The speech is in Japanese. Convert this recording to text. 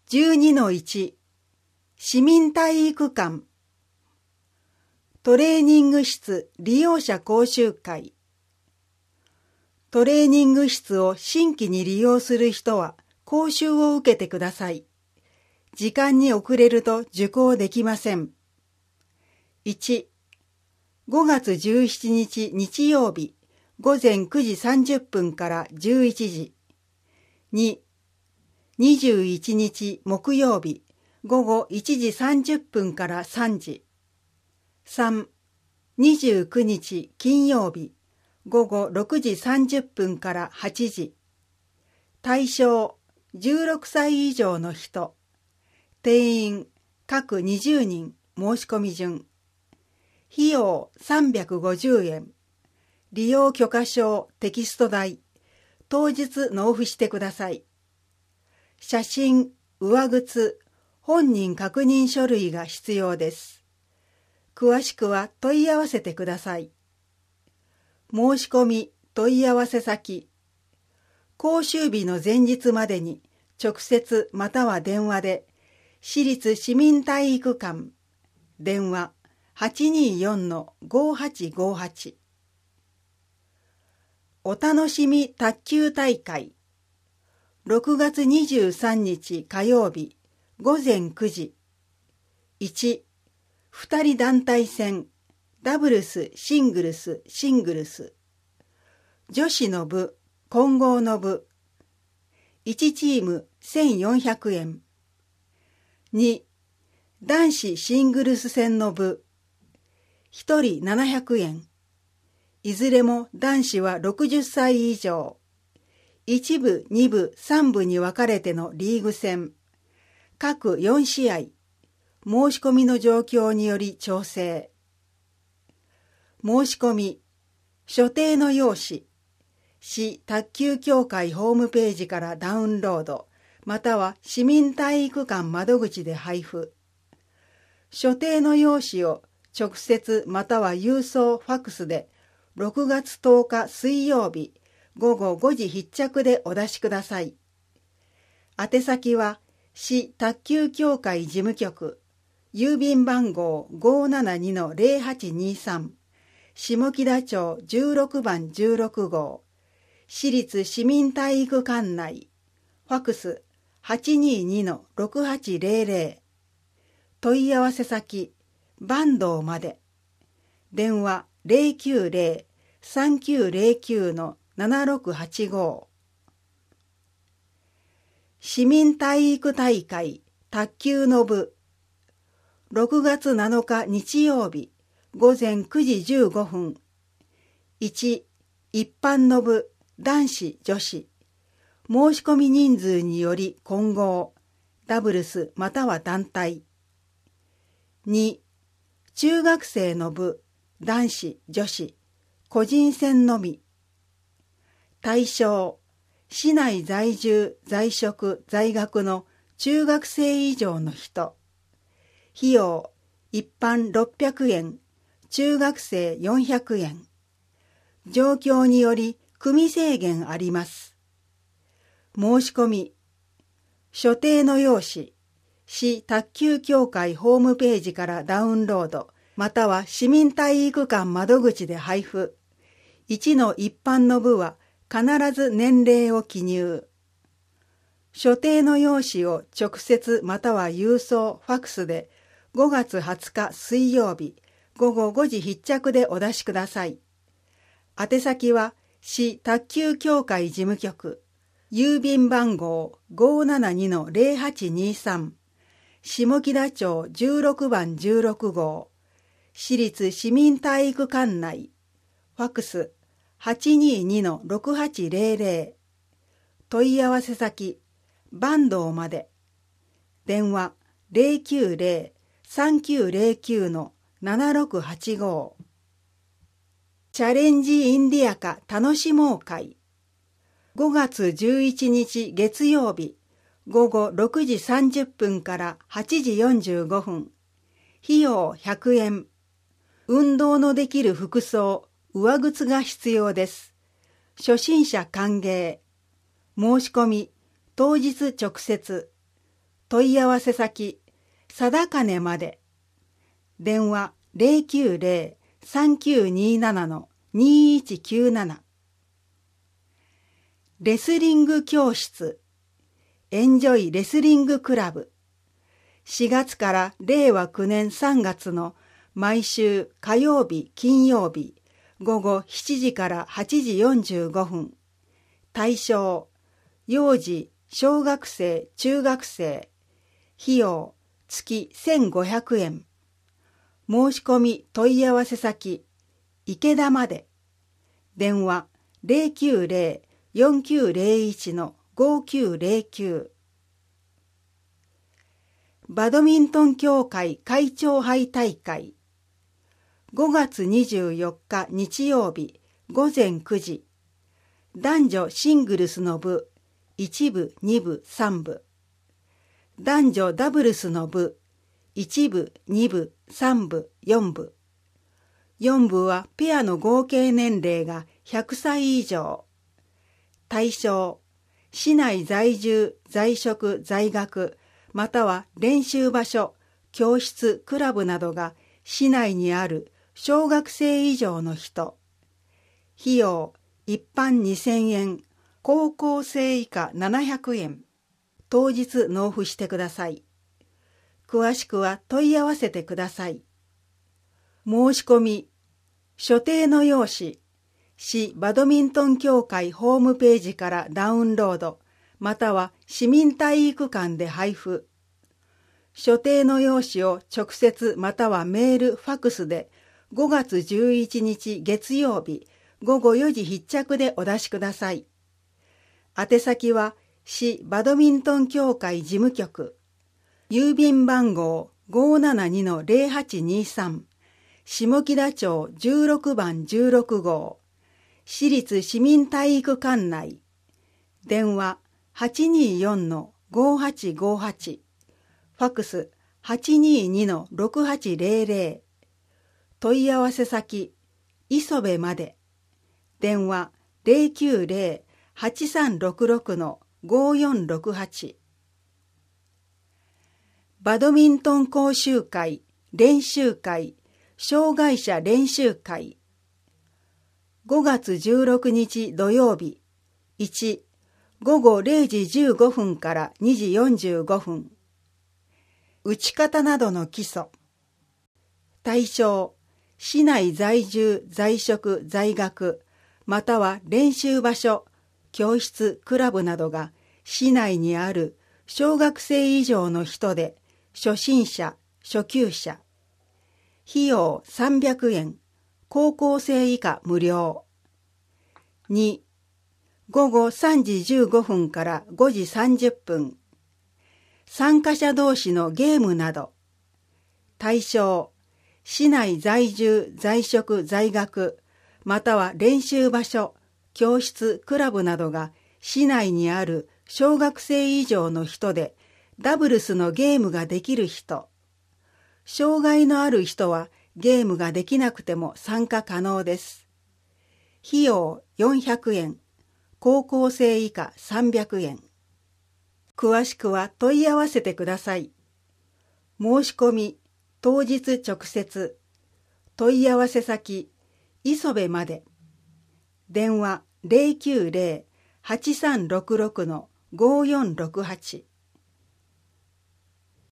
12-1 市民体育館トレーニング室利用者講習会。トレーニング室を新規に利用する人は講習を受けてください。時間に遅れると受講できません。1、5月17日日曜日午前9時30分から11時。2、21日木曜日午後1時30分から3時。3、29日金曜日午後6時30分から8時。対象16歳以上の人。定員各20人申し込み順。費用350円。利用許可証テキスト代。当日納付してください。写真、上靴、本人確認書類が必要です。詳しくは問い合わせてください。申し込み、問い合わせ先。講習日の前日までに直接または電話で、市立市民体育館、電話 824-5858。お楽しみ卓球大会。6月23日火曜日午前9時。1、2人団体戦、ダブルス、シングルス、シングルス。女子の部、混合の部。1チーム1400円。2、男子シングルス戦の部。1人700円。いずれも男子は60歳以上。1部、2部、3部に分かれてのリーグ戦。各4試合。申し込みの状況により調整。申し込み。所定の用紙。市卓球協会ホームページからダウンロード、または市民体育館窓口で配布。所定の用紙を直接または郵送ファックスで6月10日水曜日午後5時必着でお出しください。宛先は市卓球協会事務局、郵便番号 572-0823 下木田町16番16号、市立市民体育館内、ファクス 822-6800。問い合わせ先、坂東まで。電話 090-3909-7685。市民体育大会卓球の部。6月7日日曜日午前9時15分。1、一般の部、男子女子。申し込み人数により混合、ダブルスまたは団体。2、中学生の部、男子女子、個人戦のみ。対象、市内在住在職在学の中学生以上の人。費用、一般600円、中学生400円。状況により組制限あります。申し込み。所定の用紙、市卓球協会ホームページからダウンロード、または市民体育館窓口で配布。1の一般の部は必ず年齢を記入。所定の用紙を直接または郵送ファックスで5月20日水曜日午後5時必着でお出しください。宛先は市卓球協会事務局、郵便番号 572-0823 下木田町16番16号、市立市民体育館内、ファックス 822-6800。問い合わせ先、坂東まで。電話 090-3909-7685。チャレンジインディアカ楽しもう会。5月11日月曜日午後6時30分から8時45分。費用100円。運動のできる服装、上靴が必要です。初心者歓迎。申し込み、当日直接。 問い合わせ先、さだかねまで。電話090-3927-2197。レスリング教室、エンジョイレスリングクラブ。4月から令和9年3月の毎週火曜日、金曜日、午後7時から8時45分。対象、幼児、小学生、中学生。費用、月1500円。申し込み問い合わせ先、池田まで。電話090-4901-5909。バドミントン協会会長杯大会。5月24日日曜日午前9時。男女シングルスの部、1部、2部、3部。男女ダブルスの部、1部、2部、3部、4部。4部はペアの合計年齢が100歳以上。対象、市内在住、在職、在学、または練習場所、教室、クラブなどが市内にある小学生以上の人。費用、一般2000円、高校生以下700円。当日納付してください。詳しくは問い合わせてください。申し込み、所定の用紙、市バドミントン協会ホームページからダウンロード、または市民体育館で配布。所定の用紙を直接またはメール、ファクスで5月11日月曜日午後4時必着でお出しください。宛先は市バドミントン協会事務局、郵便番号 572-0823、下木田町16番16号、市立市民体育館内。電話824-5858、ファクス 822-6800。問い合わせ先、磯部まで。電話090-8366-5468。バドミントン講習会、練習会、障害者練習会。5月16日土曜日、1、午後0時15分から2時45分。打ち方などの基礎。対象、市内在住、在職、在学、または練習場所、教室、クラブなどが市内にある小学生以上の人で、初心者、初級者。費用300円、高校生以下無料。2、午後3時15分から5時30分。参加者同士のゲームなど。対象、市内在住、在職、在学、または練習場所、教室、クラブなどが市内にある小学生以上の人で、ダブルスのゲームができる人。障害のある人はゲームができなくても参加可能です。費用400円、高校生以下300円。詳しくは問い合わせてください。申し込み、当日直接。問い合わせ先、磯部まで。電話090-8366-5468。